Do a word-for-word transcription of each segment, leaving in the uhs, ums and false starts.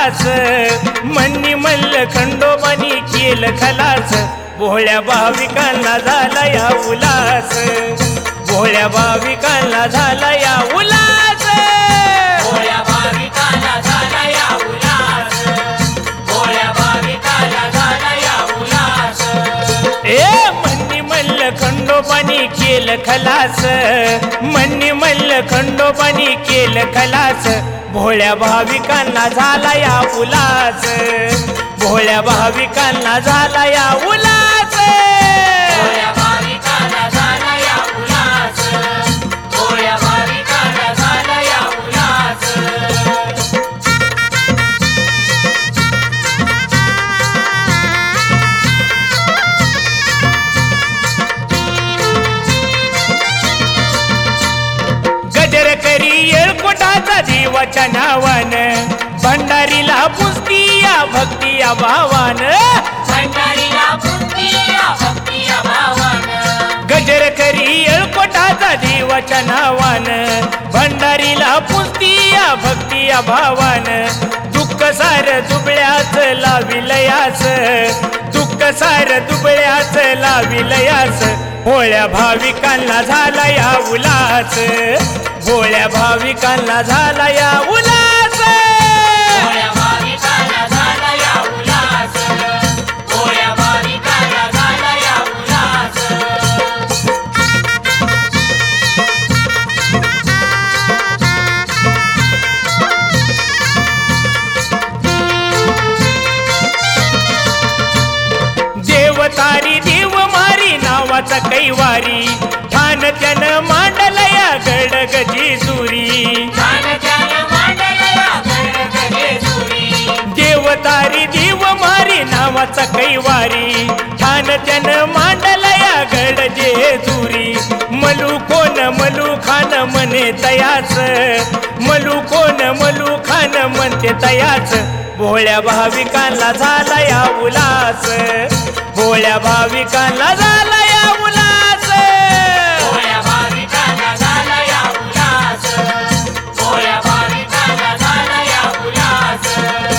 उलास मन्नी मल्ल खंडोबानी केलं खलास भोळ्या भाविकांना झाला या उलास भोळ्या भाविकांना झाला या उलास भोळ्या भाविकांना झाला या उल्हास भोळ्या भाविकांना झाला या उल्हास ए मन्नी मल्ल खंडोबानी केलं खलास मन्नी मल्ल खंडोबानी केलं खलास भोळ्या भाविकांना झाला या उलास भोळ्या भाविकांना झाला या उलास भोळ्या भाविकांना झाला या उल्हास भोळ्या भाविकांना झाला या उल्हास गजर करी येळकोटाचा देवाच्या नावान भंडारीला पुसती या भक्ती या भावान भंडारीला पुसती या भक्ती या भावान गजर करी येळकोटाचा देवाच्या नावान भंडारीला पुसती या भक्ती या भावान दुःख सार दुबळ्याच लाविलयास दुःख सार दुबळ्याच लाविलयास भोळ्या भाविकांना झाला या उलास भोळ्या भाविकांना झाला या उलास भोळ्या भाविकांना झाला या उल्हास भोळ्या भाविकांना झाला या उल्हास देवतारी देव मारी नावाचा कैवारी ठाण त्यानं मांडला या गडग जेजुरी देवतारी देव मारी नावाचा कैवारी ठाण त्यानं मांडला या गड जेजुरी मलू कोण मलू खान म्हणे तयाच मलू कोण मलू खान म्हणते तयाच भोळ्या भाविकांना झाला या उलास भोळ्या भाविकांना झाला या उलास भोळ्या भाविकांना झाला या उल्हास भोळ्या भाविकांना झाला या उल्हास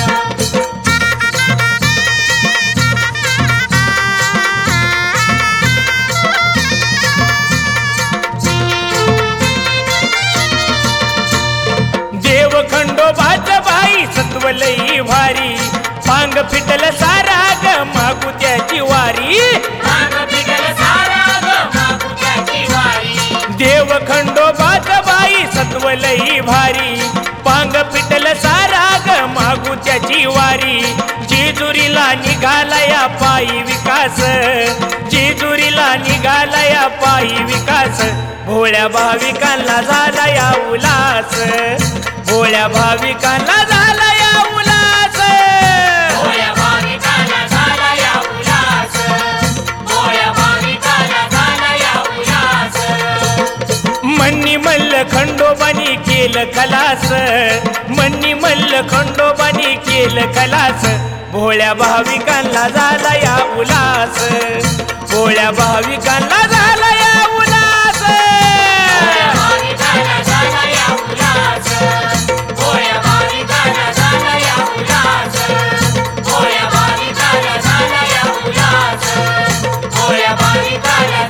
देव खंडोबाच बाई सत्वलई भारी पांग फिटल सारा ग मागू त्याची वारी माग पिकल सारा ग मागू त्याची वारी देव खंडोबाच बाई सत्वलई भारी पांग फिटल सारा ग मागू त्याची वारी जेजुरीला निघाला या पायी विकास जेजुरीला निघाला या पायी विकास भोळ्या भाविकांना झाला या उलास भोळ्या भाविकांना झाला या उलास भोळ्या भाविकांना झाला या उल्हास भोळ्या भाविकांना झाला या उल्हास मन्नी मल्ल खंडोबानी केलं खलास मन्नी मल्ल खंडोबानी केलं खलास भोळ्या भाविकांना झाला या उलास भोळ्या भाविकांना झाला या उलास भोळ्या भाविकांना झाला या उल्हास भोळ्या भाविकांना झाला या उल्हास भोळ्या भाविकांना झाला या उल्हास भोळ्या भाविकांना